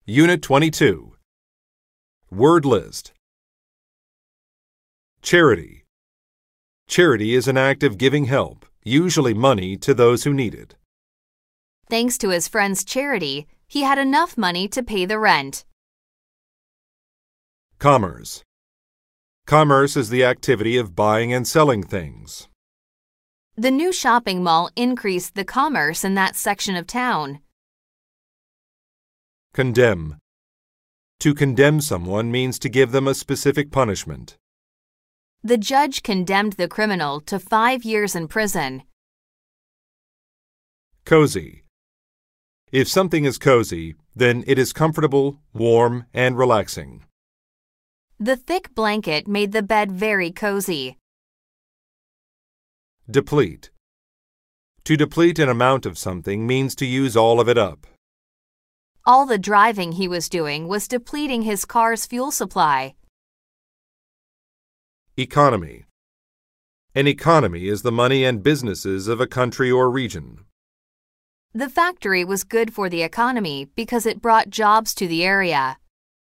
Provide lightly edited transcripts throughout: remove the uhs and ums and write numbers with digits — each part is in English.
Unit 22. Word list. Charity. Charity is an act of giving help, usually money, to those who need it. Thanks to his friend's charity, he had enough money to pay the rent. Commerce. Commerce is the activity of buying and selling things. The new shopping mall increased the commerce in that section of town. Condemn. To condemn someone means to give them a specific punishment. The judge condemned the criminal to 5 years in prison. Cozy. If something is cozy, then it is comfortable, warm, and relaxing. The thick blanket made the bed very cozy. Deplete. To deplete an amount of something means to use all of it up. All the driving he was doing was depleting his car's fuel supply. Economy. An economy is the money and businesses of a country or region. The factory was good for the economy because it brought jobs to the area.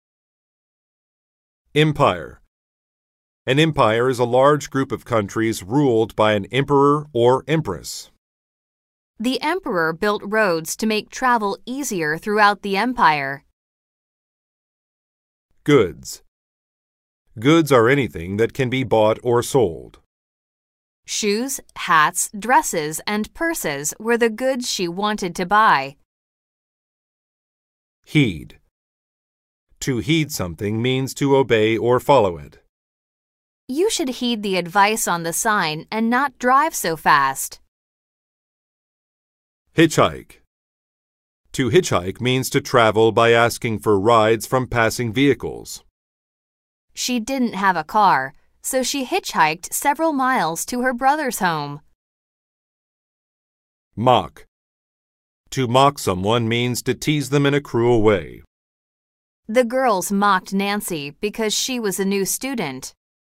Empire. An empire is a large group of countries ruled by an emperor or empress. The emperor built roads to make travel easier throughout the empire. Goods. Goods are anything that can be bought or sold. Shoes, hats, dresses, and purses were the goods she wanted to buy. Heed. To heed something means to obey or follow it. You should heed the advice on the sign and not drive so fast. Hitchhike. To hitchhike means to travel by asking for rides from passing vehicles. She didn't have a car, so she hitchhiked several miles to her brother's home. Mock. To mock someone means to tease them in a cruel way. The girls mocked Nancy because she was a new student.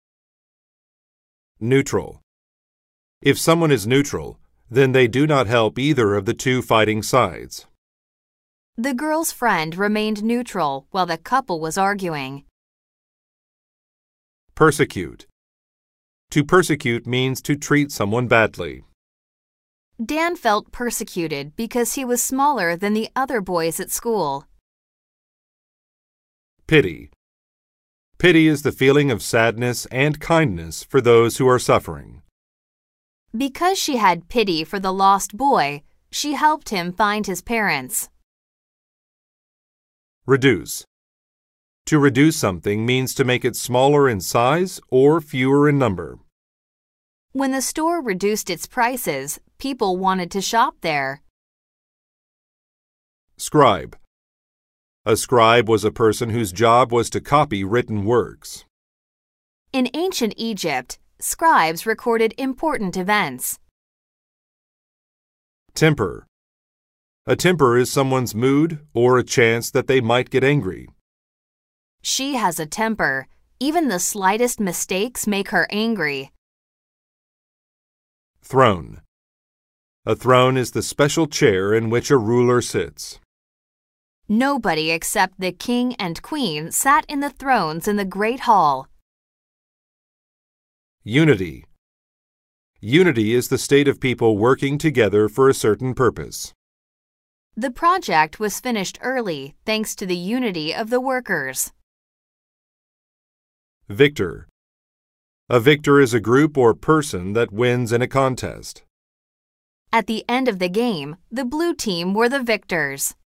Neutral. If someone is neutral, then they do not help either of the two fighting sides. The girl's friend remained neutral while the couple was arguing. Persecute. To persecute means to treat someone badly. Dan felt persecuted because he was smaller than the other boys at school. Pity. Pity is the feeling of sadness and kindness for those who are suffering. Because she had pity for the lost boy, she helped him find his parents. Reduce. To reduce something means to make it smaller in size or fewer in number. When the store reduced its prices, people wanted to shop there. Scribe. A scribe was a person whose job was to copy written works. In ancient Egypt, scribes recorded important events. Temper. A temper is someone's mood or a chance that they might get angry. She has a temper. Even the slightest mistakes make her angry. Throne. A throne is the special chair in which a ruler sits. Nobody except the king and queen sat in the thrones in the Great Hall. Unity. Unity is the state of people working together for a certain purpose. The project was finished early thanks to the unity of the workers. Victor. A victor is a group or person that wins in a contest. At the end of the game, the blue team were the victors.